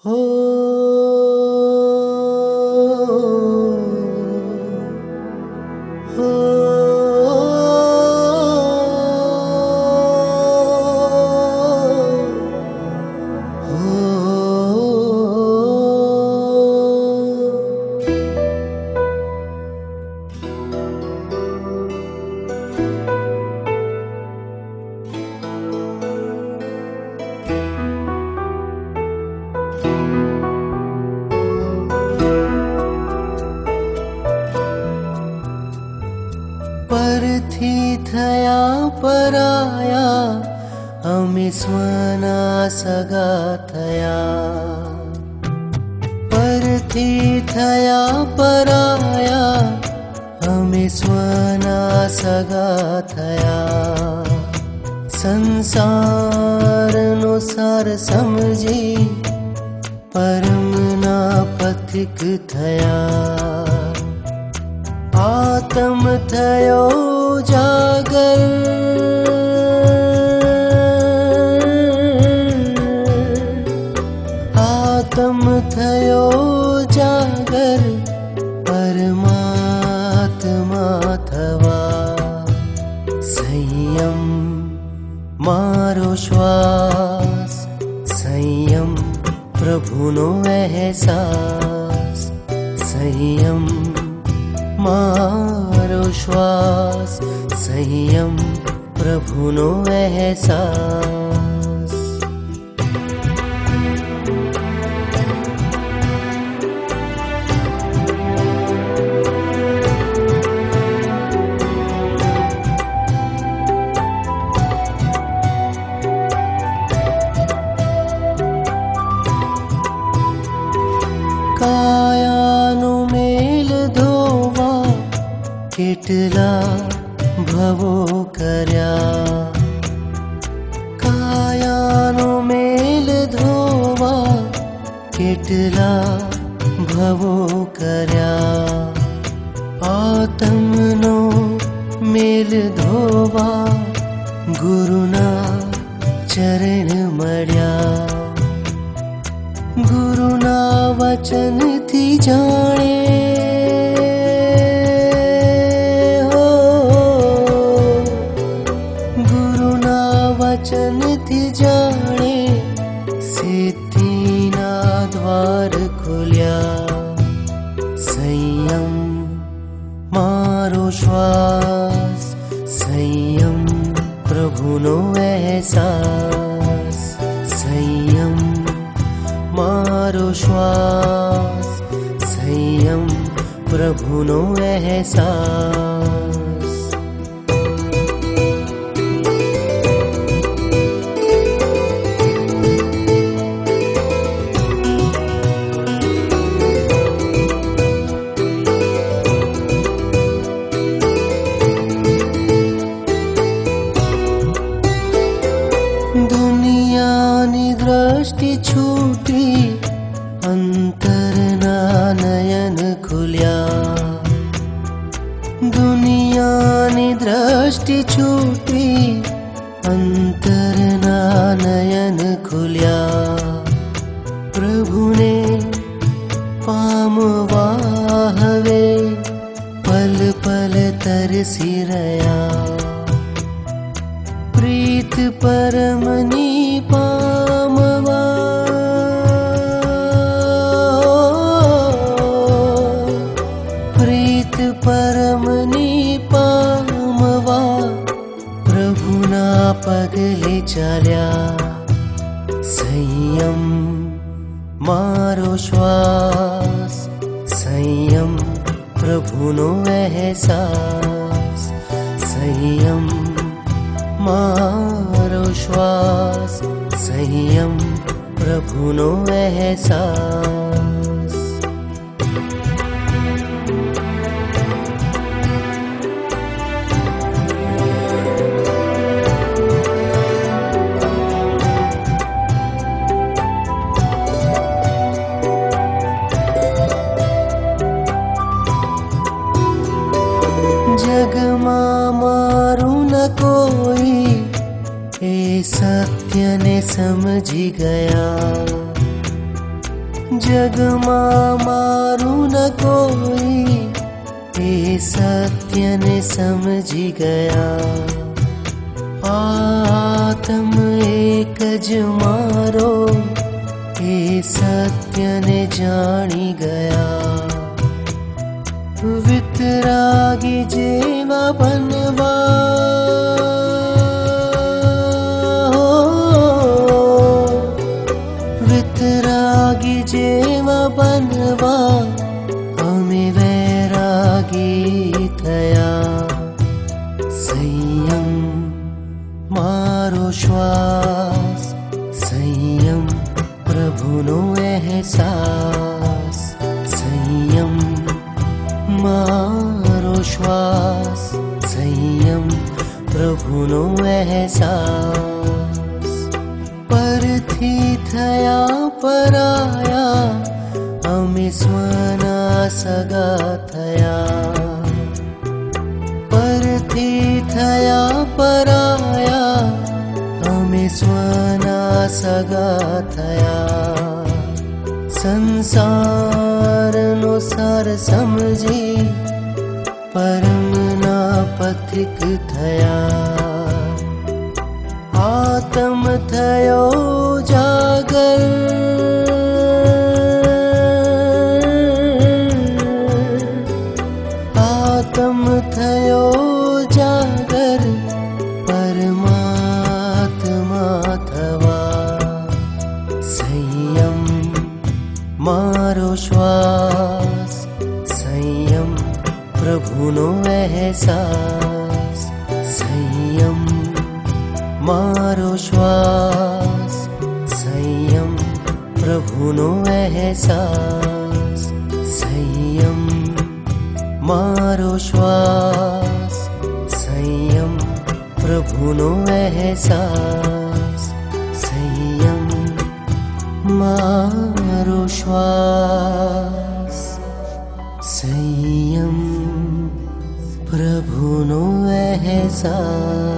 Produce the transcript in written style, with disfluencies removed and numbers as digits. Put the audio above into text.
हो हो परथी थया पराया अमी स्वना सगा थया। परथी थया पराया अमी स्वना सगा थया। संसारनो सार समझी परमना पथिक थया। आत्म थयो जागर आत्म थयो जागर परमात्मा थवा। संयम मारो श्वास संयम प्रभुनो एहसास। संयम मारो श्वास संयम प्रभुनो एहसास। कायानु मेल धोवा केटला भवो कर्या। कायानो मेल धोवा केटला भवो कर्या। आत्मनो मेल धोवा गुरुना चरण मळ्या। गुरुना वचन थी जाने वचन थी जाने सिद्धीना द्वार खुल्या। संयम मारो श्वास संयम प्रभुनो एहसास। संयम मारो श्वास संयम प्रभुनो एहसास। दुनियानी दृष्टि छूटी अंतरना नयन खुल्या। दुनियानी दृष्टि छूटी अंतरना नयन खुल्या। प्रभुने पामवा हवे पल पल तरसी रया। प्रीत परमनी पामवा प्रीत परमनी पामवा प्रभुना पगले चाल्या। संयम मारो श्वास संयम प्रभुनो एहसास। संयम मारो श्वास संयम प्रभुनो एहसास। जग मारू न कोई ए सत्य ने समझी गया। जगમાં મારું ન કોઈ એ સત્યને સમજી ગયા આત્મ એક જ મારો એ સત્યને જાણી ગયા વિતરાગી જેવા બનવા वितरागी जेवा बनवा अमे वैरागी थया संयम मारो श्वास संयम प्रभुनो एहसास संयम मारो श्वास संयम प्रभुनो एहसास परथी थया पराया अमे स्वना सगा थया परथी थया पराया अमे स्वना सगा थया संसारनो सार समझी परमना पथिक थया आत्म थयो जागर आत्म थयो जागर परमात्मा थवा संयम मारो श्वास संयम प्रभुनो एहसास संयम मारो श्वास संयम प्रभुनो एहसास संयम मारो श्वास संयम प्रभुनो एहसास संयम मारो श्वास संयम प्रभुनो एहसास